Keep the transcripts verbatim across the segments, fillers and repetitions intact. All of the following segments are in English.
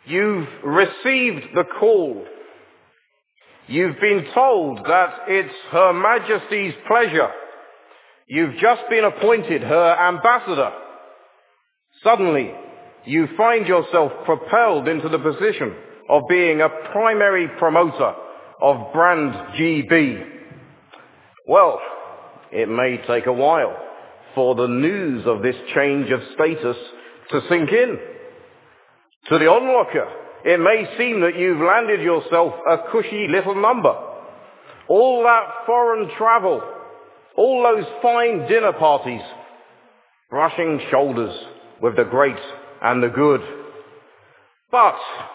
You've received the call. You've been told that it's Her Majesty's pleasure. You've just been appointed her ambassador. Suddenly, you find yourself propelled into the position of being a primary promoter of brand G B. Well, it may take a while for the news of this change of status to sink in. To the onlooker, it may seem that you've landed yourself a cushy little number. All that foreign travel, all those fine dinner parties, brushing shoulders with the great and the good. But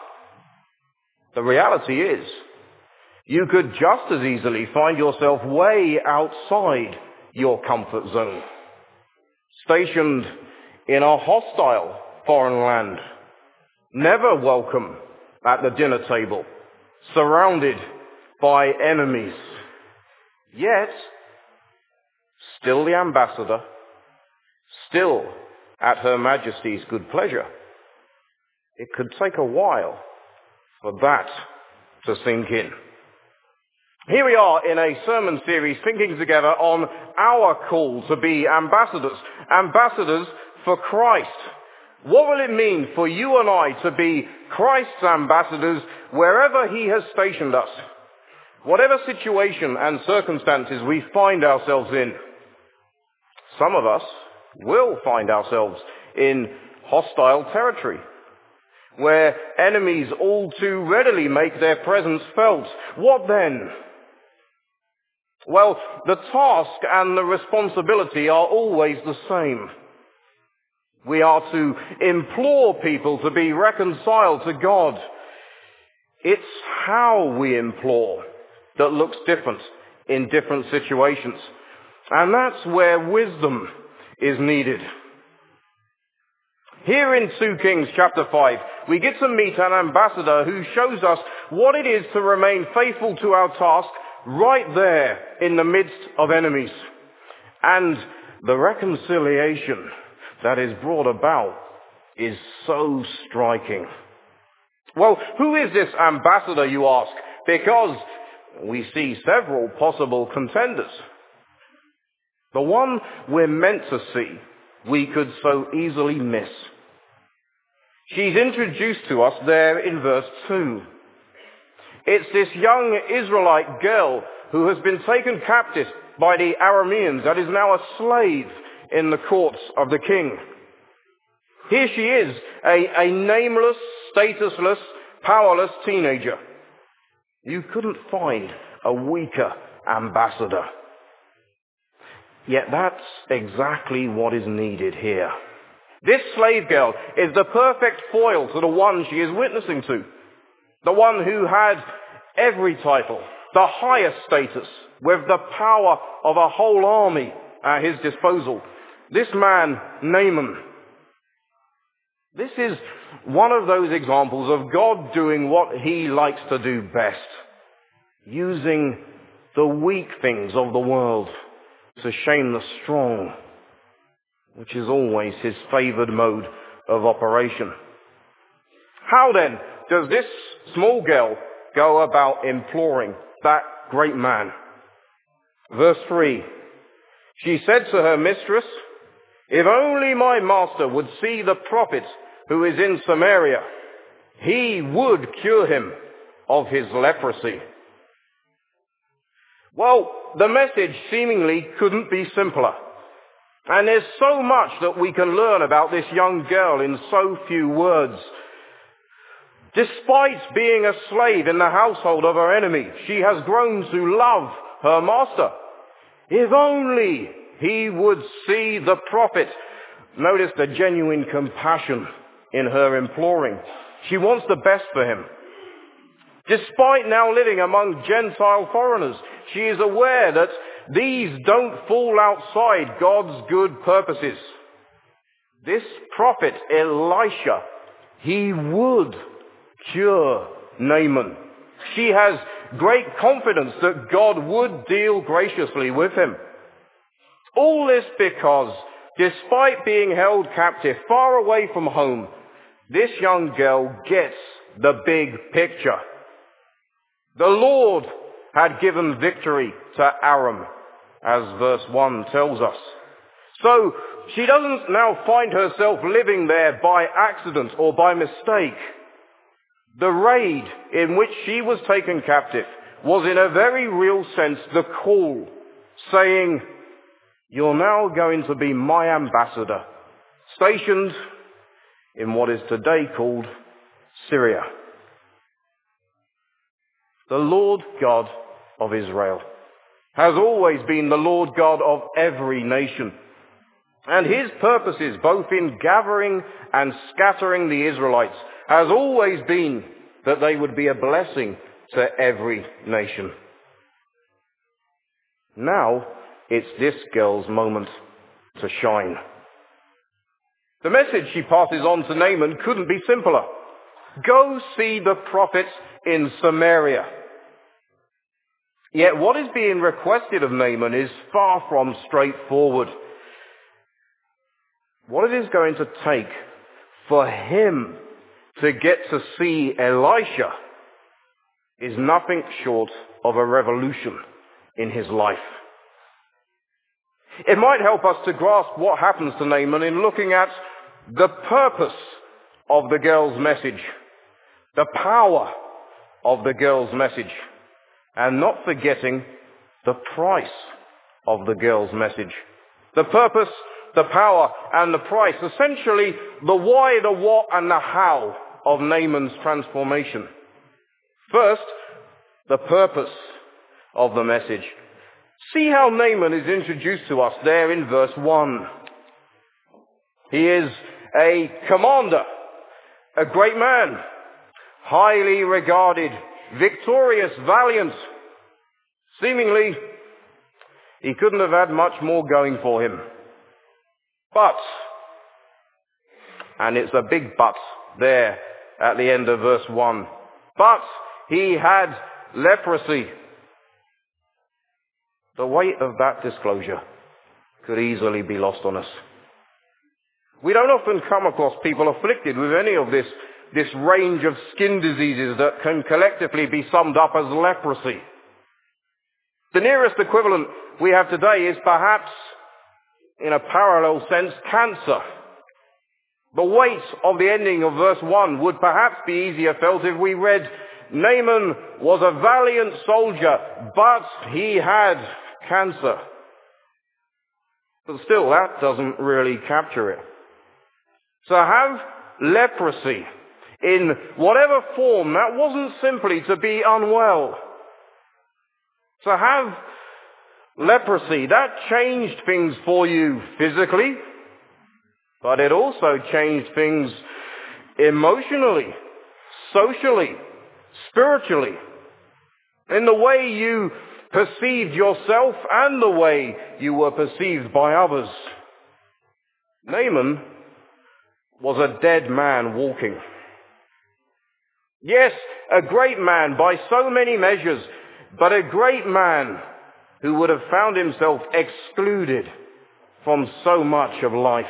the reality is, you could just as easily find yourself way outside your comfort zone, stationed in a hostile foreign land, never welcome at the dinner table, surrounded by enemies, yet still the ambassador, still at Her Majesty's good pleasure. It could take a while for that to sink in. Here we are in a sermon series thinking together on our call to be ambassadors, ambassadors for Christ. What will it mean for you and I to be Christ's ambassadors wherever he has stationed us? Whatever situation and circumstances we find ourselves in. Some of us will find ourselves in hostile territory, where enemies all too readily make their presence felt. What then? Well, the task and the responsibility are always the same. We are to implore people to be reconciled to God. It's how we implore that looks different in different situations. And that's where wisdom is needed. Here in Second Kings chapter five, we get to meet an ambassador who shows us what it is to remain faithful to our task right there in the midst of enemies. And the reconciliation that is brought about is so striking. Well, who is this ambassador, you ask? Because we see several possible contenders. The one we're meant to see, we could so easily miss. She's introduced to us there in verse two. It's this young Israelite girl who has been taken captive by the Arameans that is now a slave in the courts of the king. Here she is, a, a nameless, statusless, powerless teenager. You couldn't find a weaker ambassador. Yet that's exactly what is needed here. This slave girl is the perfect foil to the one she is witnessing to. The one who had every title, the highest status, with the power of a whole army at his disposal. This man, Naaman. This is one of those examples of God doing what he likes to do best. Using the weak things of the world to shame the strong, which is always his favored mode of operation. How then does this small girl go about imploring that great man? Verse three, she said to her mistress, "If only my master would see the prophet who is in Samaria, he would cure him of his leprosy." Well, the message seemingly couldn't be simpler. And there's so much that we can learn about this young girl in so few words. Despite being a slave in the household of her enemy, she has grown to love her master. If only he would see the prophet. Notice the genuine compassion in her imploring. She wants the best for him. Despite now living among Gentile foreigners, she is aware that these don't fall outside God's good purposes. This prophet Elisha, he would cure Naaman. She has great confidence that God would deal graciously with him. All this because, despite being held captive far away from home, this young girl gets the big picture. The Lord had given victory to Aram, as verse one tells us. So she doesn't now find herself living there by accident or by mistake. The raid in which she was taken captive was in a very real sense the call, saying, "You're now going to be my ambassador, stationed in what is today called Syria." The Lord God of Israel has always been the Lord God of every nation. And his purposes, both in gathering and scattering the Israelites, has always been that they would be a blessing to every nation. Now, it's this girl's moment to shine. The message she passes on to Naaman couldn't be simpler. Go see the prophet in Samaria. Yet what is being requested of Naaman is far from straightforward. What it is going to take for him to get to see Elisha is nothing short of a revolution in his life. It might help us to grasp what happens to Naaman in looking at the purpose of the girl's message, the power of the girl's message, and not forgetting the price of the girl's message. The purpose, the power, and the price. Essentially, the why, the what, and the how of Naaman's transformation. First, the purpose of the message. See how Naaman is introduced to us there in verse one. He is a commander, a great man, highly regarded, victorious, valiant. Seemingly, he couldn't have had much more going for him. But, and it's a big but there at the end of verse one, but he had leprosy. The weight of that disclosure could easily be lost on us. We don't often come across people afflicted with any of this, this range of skin diseases that can collectively be summed up as leprosy. The nearest equivalent we have today is perhaps, in a parallel sense, cancer. The weight of the ending of verse one would perhaps be easier felt if we read, Naaman was a valiant soldier, but he had cancer. But still, that doesn't really capture it. So have leprosy in whatever form, that wasn't simply to be unwell. So have leprosy, that changed things for you physically, but it also changed things emotionally, socially, spiritually, in the way you perceived yourself and the way you were perceived by others. Naaman was a dead man walking. Yes, a great man by so many measures, but a great man who would have found himself excluded from so much of life.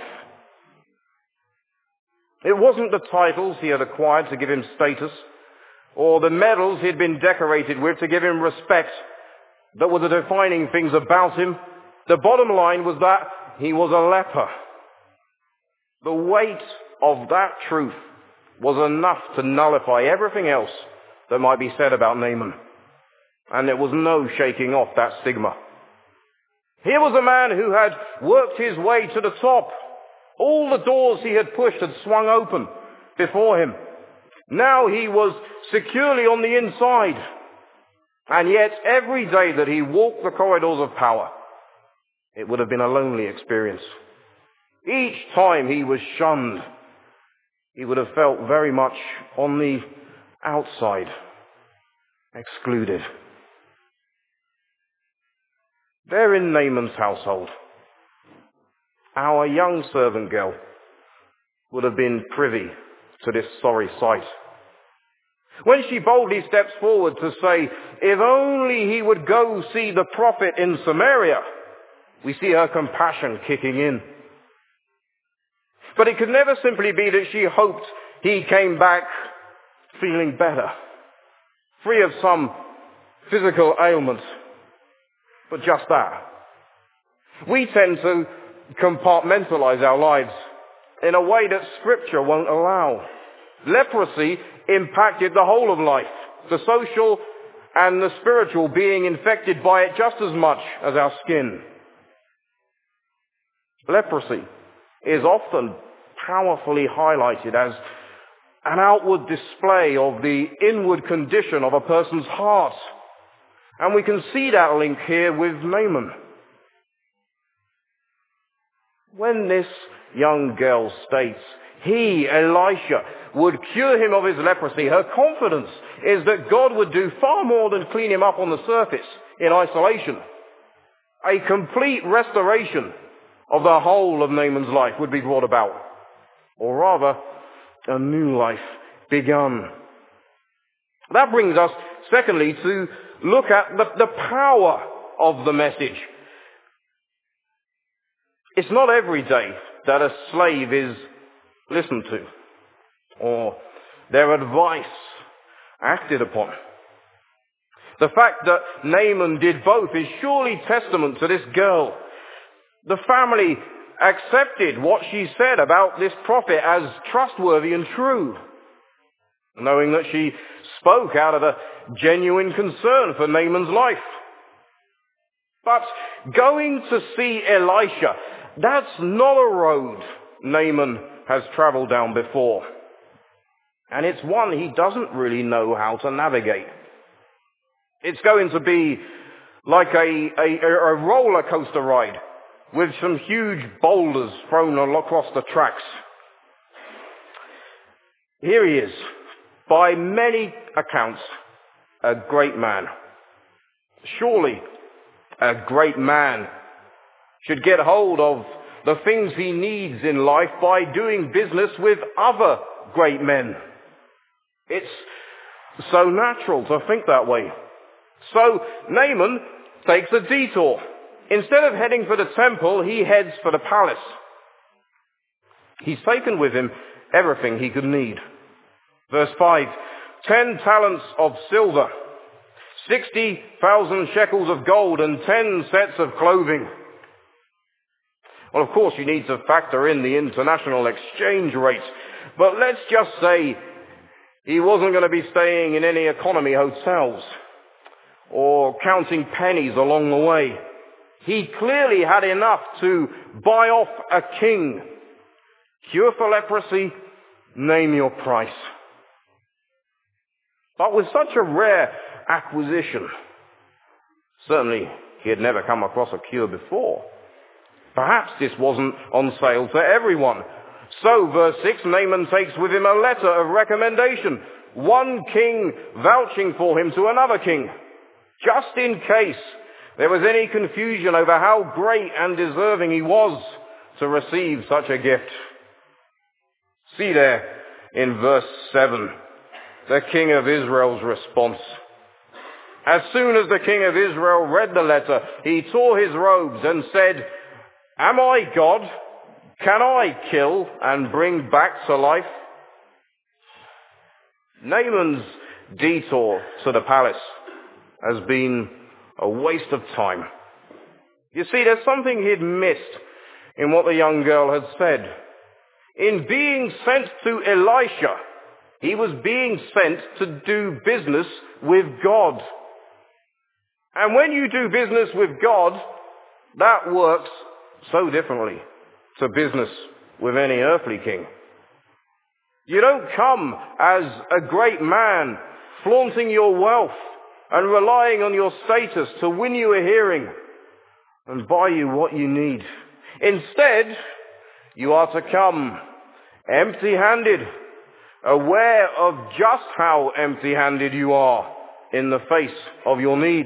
It wasn't the titles he had acquired to give him status, or the medals he'd been decorated with to give him respect, that were the defining things about him. The bottom line was that he was a leper. The weight of that truth was enough to nullify everything else that might be said about Naaman. And there was no shaking off that stigma. Here was a man who had worked his way to the top. All the doors he had pushed had swung open before him. Now he was securely on the inside. And yet every day that he walked the corridors of power, it would have been a lonely experience. Each time he was shunned, he would have felt very much on the outside, excluded. There in Naaman's household, our young servant girl would have been privy to this sorry sight. When she boldly steps forward to say, if only he would go see the prophet in Samaria, we see her compassion kicking in. But it could never simply be that she hoped he came back feeling better, free of some physical ailment, but just that. We tend to compartmentalize our lives in a way that Scripture won't allow. Leprosy impacted the whole of life, the social and the spiritual being infected by it just as much as our skin. Leprosy is often powerfully highlighted as an outward display of the inward condition of a person's heart. And we can see that link here with Naaman. When this young girl states he, Elisha, would cure him of his leprosy, her confidence is that God would do far more than clean him up on the surface in isolation. A complete restoration of the whole of Naaman's life would be brought about. Or rather, a new life begun. That brings us, secondly, to look at the, the power of the message. It's not every day that a slave is listened to or their advice acted upon. The fact that Naaman did both is surely testament to this girl. The family accepted what she said about this prophet as trustworthy and true, knowing that she spoke out of a genuine concern for Naaman's life. But going to see Elisha, that's not a road Naaman has traveled down before. And it's one he doesn't really know how to navigate. It's going to be like a, a, a roller coaster ride with some huge boulders thrown across the tracks. Here he is, by many accounts, a great man. Surely a great man should get hold of the things he needs in life by doing business with other great men. It's so natural to think that way. So Naaman takes a detour. Instead of heading for the temple, he heads for the palace. He's taken with him everything he could need. Verse five, ten talents of silver, sixty thousand shekels of gold, and ten sets of clothing. Well, of course, you need to factor in the international exchange rate. But let's just say he wasn't going to be staying in any economy hotels or counting pennies along the way. He clearly had enough to buy off a king. Cure for leprosy, name your price. But with such a rare acquisition, certainly he had never come across a cure before. Perhaps this wasn't on sale to everyone. So, verse six, Naaman takes with him a letter of recommendation, one king vouching for him to another king, just in case there was any confusion over how great and deserving he was to receive such a gift. See there in verse seven, the king of Israel's response. As soon as the king of Israel read the letter, he tore his robes and said, "Am I God? Can I kill and bring back to life?" Naaman's detour to the palace has been a waste of time. You see, there's something he'd missed in what the young girl had said. In being sent to Elisha, he was being sent to do business with God. And when you do business with God, that works so differently to business with any earthly king. You don't come as a great man, flaunting your wealth and relying on your status to win you a hearing and buy you what you need. Instead, you are to come empty-handed, aware of just how empty-handed you are in the face of your need.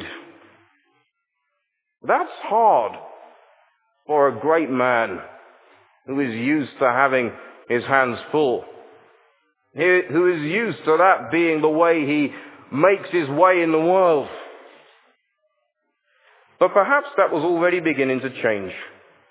That's hard for a great man who is used to having his hands full, who is used to that being the way he makes his way in the world. But perhaps that was already beginning to change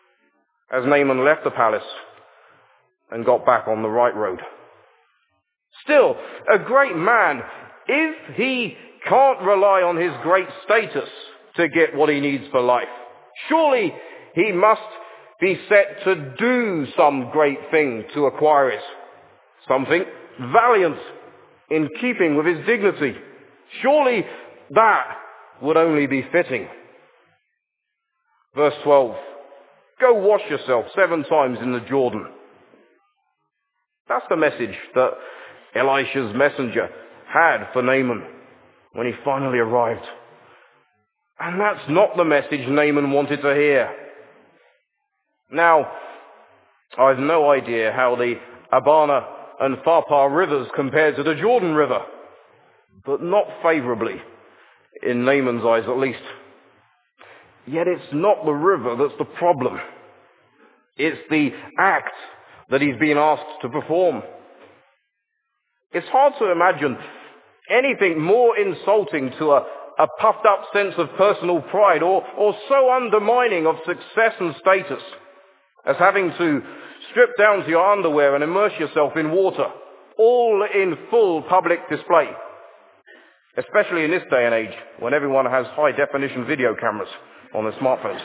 as Naaman left the palace and got back on the right road. Still, a great man, if he can't rely on his great status to get what he needs for life, surely he must be set to do some great thing to acquire it. Something valiant in keeping with his dignity. Surely that would only be fitting. Verse twelve, go wash yourself seven times in the Jordan. That's the message that Elisha's messenger had for Naaman when he finally arrived. And that's not the message Naaman wanted to hear. Now, I've no idea how the Abana and Pharpar rivers compared to the Jordan River, but not favorably, in Naaman's eyes at least. Yet it's not the river that's the problem. It's the act that he's been asked to perform. It's hard to imagine anything more insulting to a, a puffed up sense of personal pride, or, or so undermining of success and status as having to strip down to your underwear and immerse yourself in water, all in full public display. Especially in this day and age, when everyone has high-definition video cameras on their smartphones.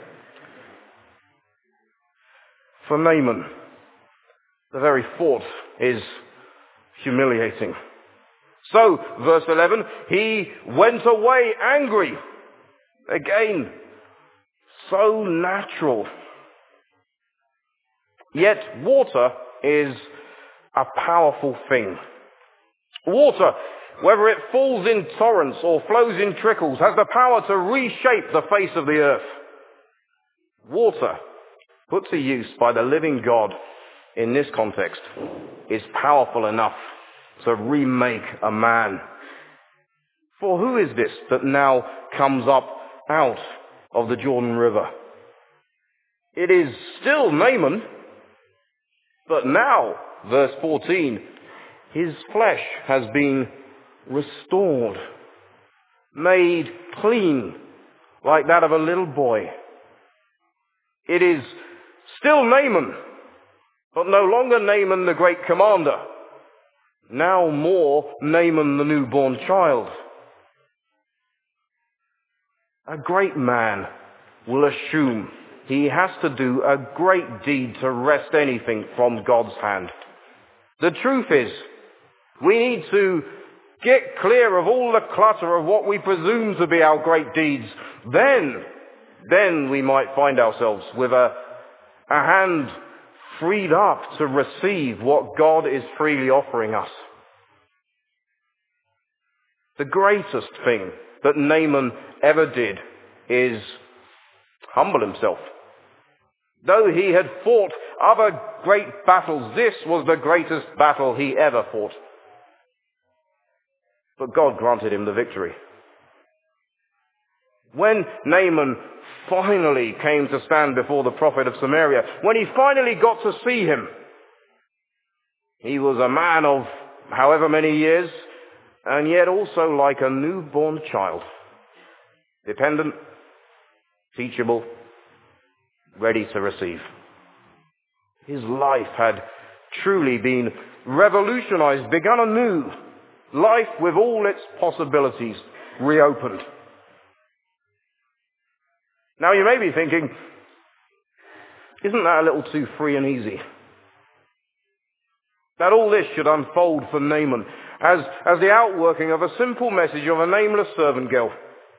For Naaman, the very thought is humiliating. So, verse eleven, he went away angry. Again, so natural. Yet water is a powerful thing. Water, whether it falls in torrents or flows in trickles, has the power to reshape the face of the earth. Water, put to use by the living God in this context, is powerful enough to remake a man. For who is this that now comes up out of the Jordan River? It is still Naaman, but now, verse fourteen, his flesh has been restored, made clean, like that of a little boy. It is still Naaman, but no longer Naaman the great commander. Now more Naaman the newborn child. A great man will assume he has to do a great deed to wrest anything from God's hand. The truth is, we need to get clear of all the clutter of what we presume to be our great deeds. Then, then we might find ourselves with a, a hand freed up to receive what God is freely offering us. The greatest thing that Naaman ever did is humble himself. Though he had fought other great battles, this was the greatest battle he ever fought. But God granted him the victory. When Naaman finally came to stand before the prophet of Samaria, when he finally got to see him, he was a man of however many years, and yet also like a newborn child. Dependent, teachable, ready to receive. His life had truly been revolutionized, begun anew. Life with all its possibilities reopened. Now you may be thinking, isn't that a little too free and easy? That all this should unfold for Naaman as, as the outworking of a simple message of a nameless servant girl.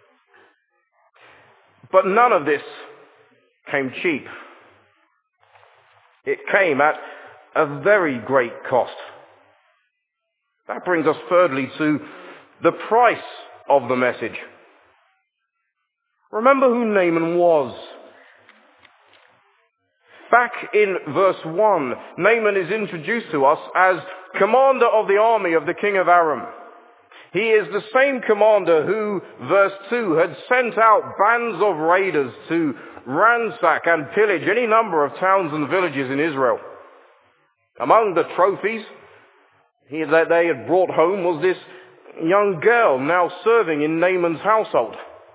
But none of this came cheap. It came at a very great cost. That brings us thirdly to the price of the message. Remember who Naaman was. Back in verse one, Naaman is introduced to us as commander of the army of the king of Aram. He is the same commander who, verse two, had sent out bands of raiders to ransack and pillage any number of towns and villages in Israel. Among the trophies he, that they had brought home was this young girl now serving in Naaman's household.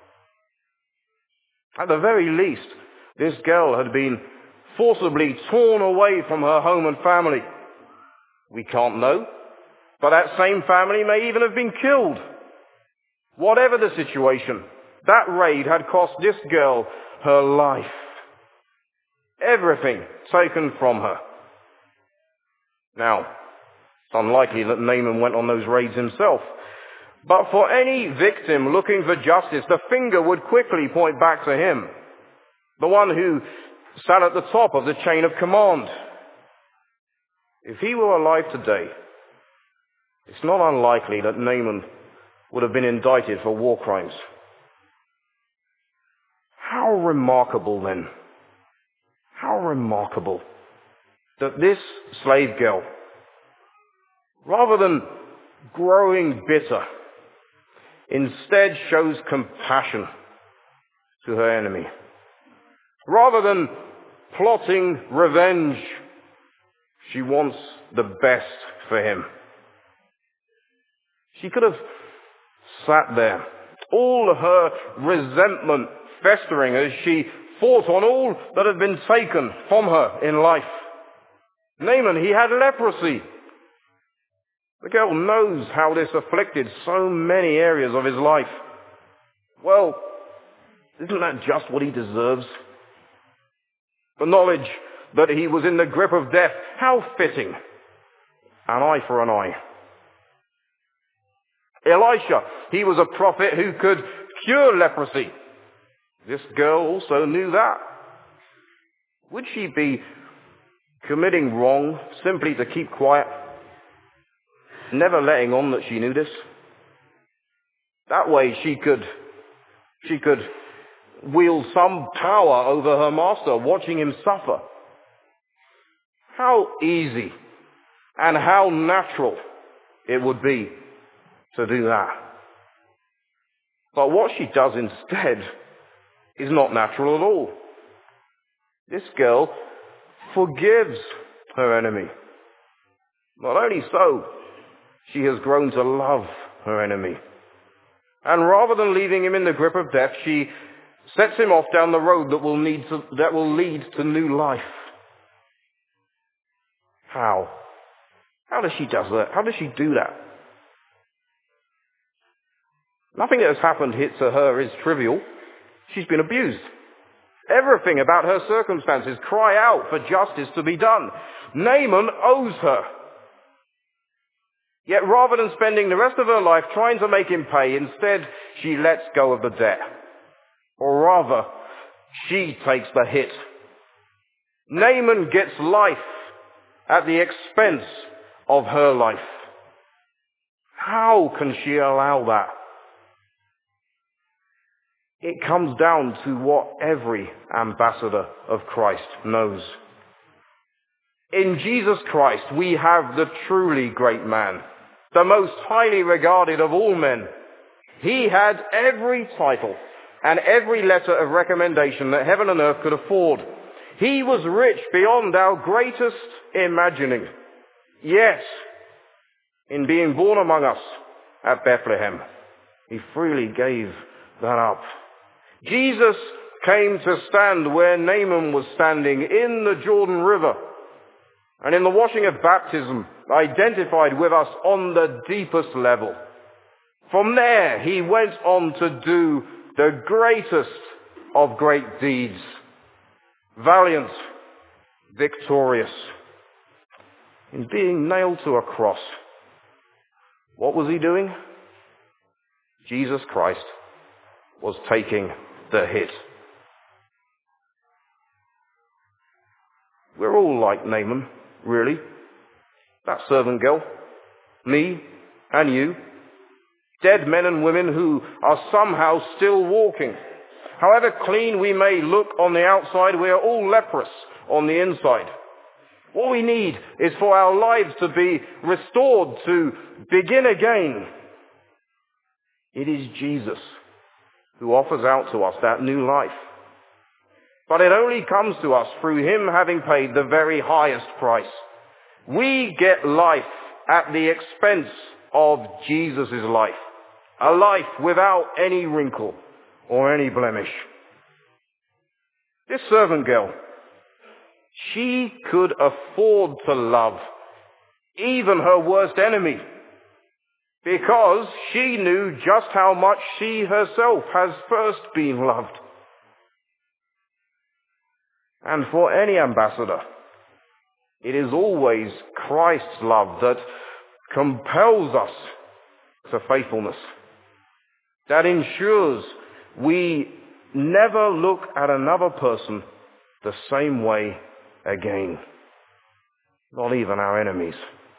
At the very least, this girl had been forcibly torn away from her home and family. We can't know. But that same family may even have been killed. Whatever the situation, that raid had cost this girl her life. Everything taken from her. Now, it's unlikely that Naaman went on those raids himself. But for any victim looking for justice, the finger would quickly point back to him. The one who sat at the top of the chain of command. If he were alive today, it's not unlikely that Naaman would have been indicted for war crimes. How remarkable then, how remarkable that this slave girl, rather than growing bitter, instead shows compassion to her enemy. Rather than plotting revenge, she wants the best for him. She could have sat there, all her resentment festering as she fought on all that had been taken from her in life. Naaman, he had leprosy. The girl knows how this afflicted so many areas of his life. Well, isn't that just what he deserves? The knowledge that he was in the grip of death, how fitting. An eye for an eye. Elisha, he was a prophet who could cure leprosy. This girl also knew that. Would she be committing wrong simply to keep quiet, never letting on that she knew this? That way she could, she could wield some power over her master, watching him suffer. How easy and how natural it would be to do that. But what she does instead is not natural at all. This girl forgives her enemy. Not only so, she has grown to love her enemy. And rather than leaving him in the grip of death, she sets him off down the road that will, need to, that will lead to new life. How? How does she do that? How does she do that? Nothing that has happened here to her is trivial. She's been abused. Everything about her circumstances cry out for justice to be done. Naaman owes her. Yet rather than spending the rest of her life trying to make him pay, instead she lets go of the debt. Or rather, she takes the hit. Naaman gets life at the expense of her life. How can she allow that? It comes down to what every ambassador of Christ knows. In Jesus Christ, we have the truly great man, the most highly regarded of all men. He had every title and every letter of recommendation that heaven and earth could afford. He was rich beyond our greatest imagining. Yet, in being born among us at Bethlehem, he freely gave that up. Jesus came to stand where Naaman was standing in the Jordan River, and in the washing of baptism identified with us on the deepest level. From there, he went on to do the greatest of great deeds. Valiant, victorious. In being nailed to a cross, what was he doing? Jesus Christ was taking the hit. We're all like Naaman, really. That servant girl, me and you, dead men and women who are somehow still walking. However clean we may look on the outside, we are all leprous on the inside. What we need is for our lives to be restored, to begin again. It is Jesus who offers out to us that new life. But it only comes to us through him having paid the very highest price. We get life at the expense of Jesus' life. A life without any wrinkle or any blemish. This servant girl, she could afford to love even her worst enemy. because she knew just how much she herself has first been loved. And for any ambassador, it is always Christ's love that compels us to faithfulness, that ensures we never look at another person the same way again, not even our enemies.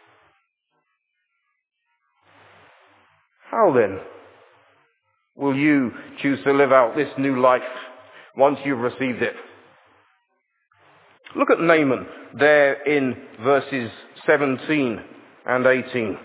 How then will you choose to live out this new life once you've received it? Look at Naaman there in verses seventeen and eighteen.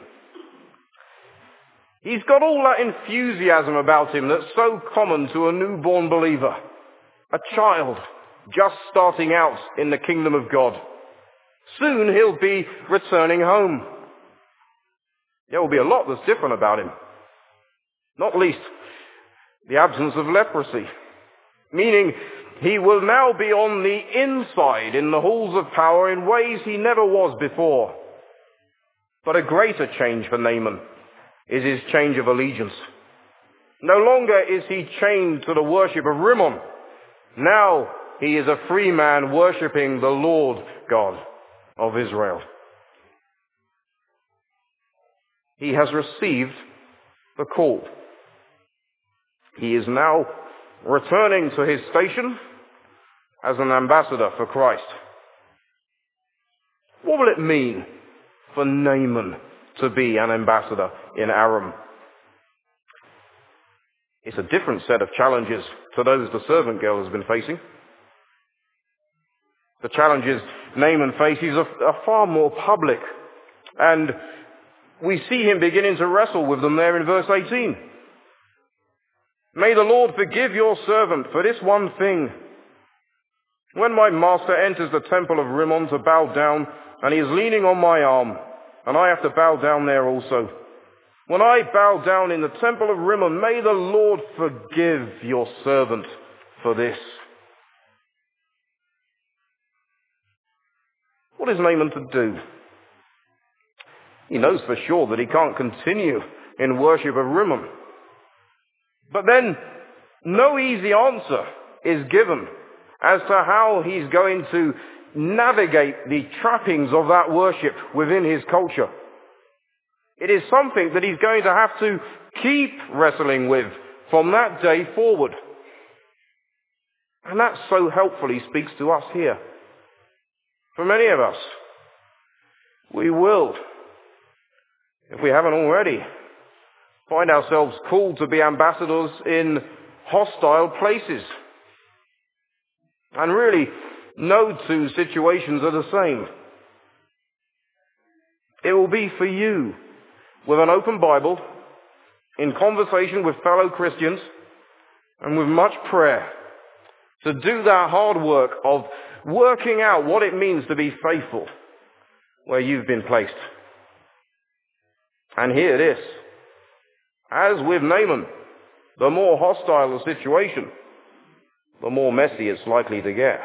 He's got all that enthusiasm about him that's so common to a newborn believer, a child just starting out in the kingdom of God. Soon he'll be returning home. There will be a lot that's different about him, not least the absence of leprosy, meaning he will now be on the inside in the halls of power in ways he never was before. But a greater change for Naaman is his change of allegiance. No longer is he chained to the worship of Rimmon. Now he is a free man worshipping the Lord God of Israel. He has received the call. He is now returning to his station as an ambassador for Christ. What will it mean for Naaman to be an ambassador in Aram? It's a different set of challenges to those the servant girl has been facing. The challenges Naaman faces are, are far more public, and we see him beginning to wrestle with them there in verse eighteen. May the Lord forgive your servant for this one thing. When my master enters the temple of Rimmon to bow down, and he is leaning on my arm, and I have to bow down there also. When I bow down in the temple of Rimmon, may the Lord forgive your servant for this. What is Naaman to do? He knows for sure that he can't continue in worship of Rimmon. But then no easy answer is given as to how he's going to navigate the trappings of that worship within his culture. It is something that he's going to have to keep wrestling with from that day forward. And that so helpfully speaks to us here. For many of us, we will, if we haven't already, find ourselves called to be ambassadors in hostile places. And really, no two situations are the same. It will be for you, with an open Bible, in conversation with fellow Christians, and with much prayer, to do that hard work of working out what it means to be faithful where you've been placed. And hear this. As with Naaman, the more hostile the situation, the more messy it's likely to get.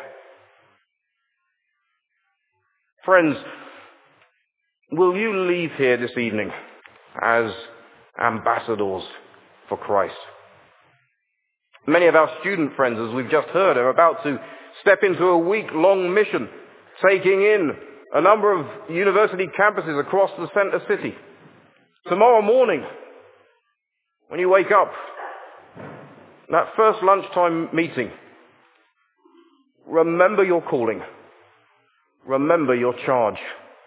Friends, will you leave here this evening as ambassadors for Christ? Many of our student friends, as we've just heard, are about to step into a week-long mission, taking in a number of university campuses across the center city. Tomorrow morning, when you wake up, that first lunchtime meeting, remember your calling. Remember your charge.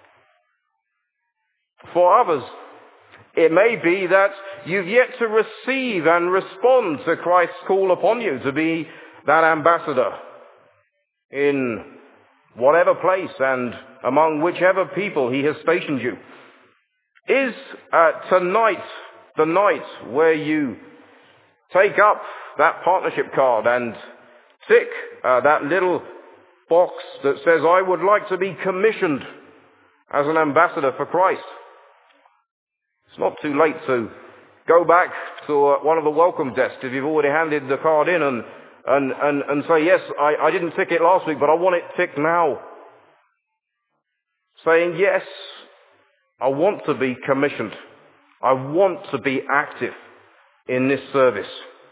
For others, it may be that you've yet to receive and respond to Christ's call upon you to be that ambassador in whatever place and among whichever people he has stationed you. Is uh, tonight the night where you take up that partnership card and tick uh, that little box that says, I would like to be commissioned as an ambassador for Christ? It's not too late to go back to uh, one of the welcome desks if you've already handed the card in and and, and, and say, yes, I, I didn't tick it last week, but I want it ticked now. Saying, yes, I want to be commissioned I want to be active in this service.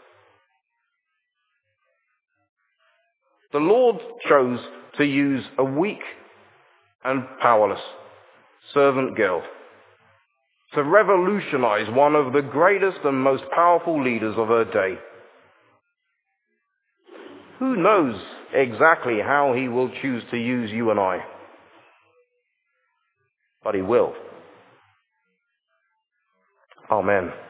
The Lord chose to use a weak and powerless servant girl to revolutionize one of the greatest and most powerful leaders of her day. Who knows exactly how he will choose to use you and I? But he will. Amen.